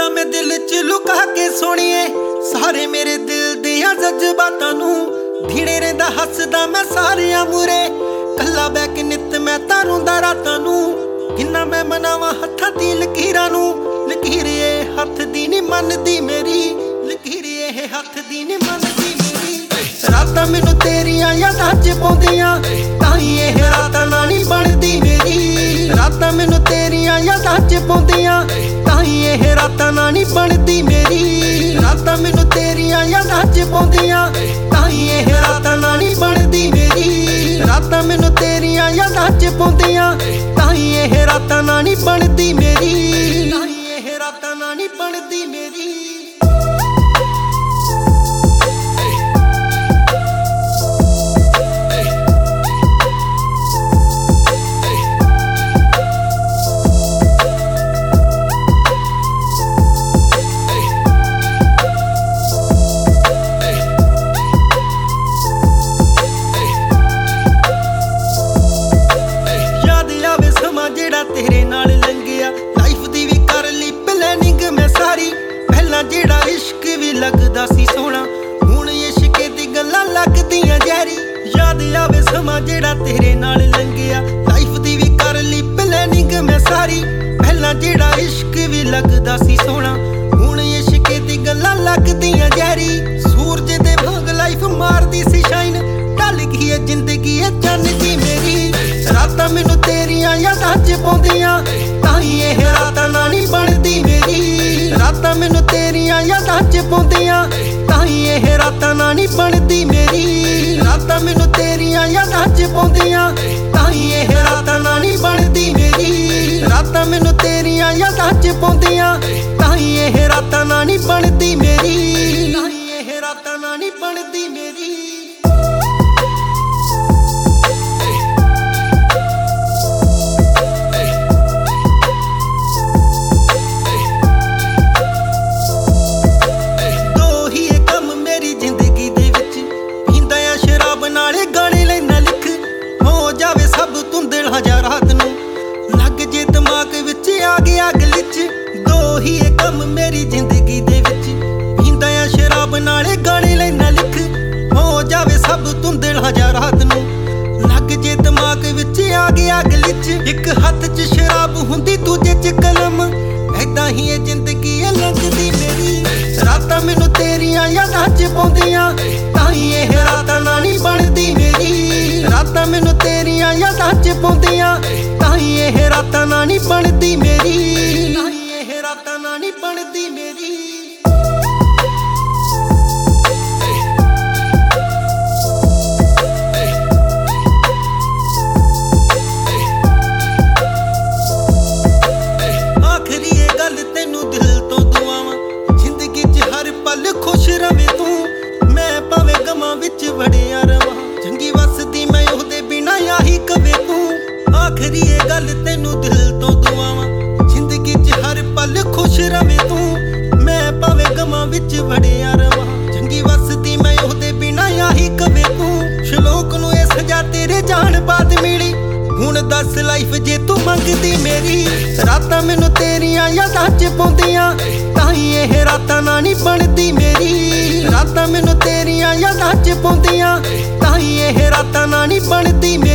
ਰੱਖਾਂ मैं दिल च लुका के सोनिए सारे मेरे दिल दियां जज्बातां नूं ढीणे रहिंदा हसदा मैं सारियां मूरे कल्ला बैक नित मैं तां रोंदा रातां नूं किन्ना मैं मनावां हत्थां दी लकीरां नूं लकीर ये हत्थ दी नी मनदी मेरी लकीर ये हत्थ दी नी मनदी मेरी रातां मैनूं तेरियां यादां च पाउंदियां तां ही ये रातां नां नी बनदी मेरी रातां मैनूं तेरियां यादां च पाउंदियां तां ही ये रातां नां नी बनदी मेरी रातां मैनूं तेरियां यादां च पाउंदियां तां ही ये रातां नां नी बनदी मेरी रातां मैनूं तेरियां यादां च पाउंदियां तां ही ये रातां नां नी बनदी मेरी तां ही ये रातां नां नी बनदी मेरी तेरे नाल लंघिया लाइफ दी भी कर ली प्लैनिंग मैं सारी पहला जेड़ा इश्क भी लगदा सी सोहना हुण इश्क दी गल्लां लगदियां जहरी याद आवे समा जेड़ा तेरे नाल लंघिया लाइफ दी भी कर ली प्लैनिंग मैं सारी पहला जेड़ा इश्क भी लगदा सी सोहना हुण इश्क दी गल्लां लगदियां जहरी सूरज दे वांग लाइफ मारदी सी शाइन ढल गई है जिंदगी है चन्न दी मेरी रातां मैनूं तेरियां यादां च पाउंदियां तां ही ये रातां नां नी बनदी मेरी रातां मैनूं तेरियां यादां च पाउंदियां तां ही ये रातां नां नी बनदी मेरी रातां मैनूं तेरियां यादां च पाउंदियां तां ही ये रातां नां नी बनदी मेरी रातां मैनूं तेरियां यादां च पाउंदियां तां ही ये रातां नां नी बनदी मेरी तां ही ये रातां नां नी बनदी मेरी गाने लेना लिख हो जावे सब धुंधला जा रात नूं लग जे दिमाग विच आ गया गलिच दो ही कम मेरी जिंदगी दे विच पींदा आ शराब नाले गाने लेना लिख हो जावे सब धुंधला जा रात नूं लग जे दिमाग विच आ गया गलिच एक हत्थ च शराब हुंदी दूजे च कलम ऐदां ही ये जिंदगी लंघदी मेरी रातां मैनूं तेरियां यादां च पाउंदियां तां ही ये रातां नां नी बनदी मेरी रातां मैनूं तेरियां यादां च पाउंदियां तां ही ये रातां नां नी बनदी मेरी तां ही ये रातां नां नी बनदी मेरी आखरी ये गल तैनूं दिल तो दुआवां जिंदगी च हर पल खुश रवे तू मैं भावें गमां विच वड़िया रवां चंगी वसदी मैं ओहदे बिना आही कवे तू आखरी ये गल तैनूं दिल तो दुआवां जिंदगी च हर पल खुश रवे तू मैं भावें गमां विच वड़िया रवां चंगी वसदी मैं ओहदे बिना आही कवे तू शलोक नूं ये सजा तेरे जान बाद मिली हुण दस लाइफ जे तू मंगदी मेरी रातां मैनूं तेरियां यादां च पाउंदियां तां ही ये रातां नां नी बनदी मेरी रातां मैनूं तेरियां यादां च पाउंदियां तां ही ये रातां नां नी बनदी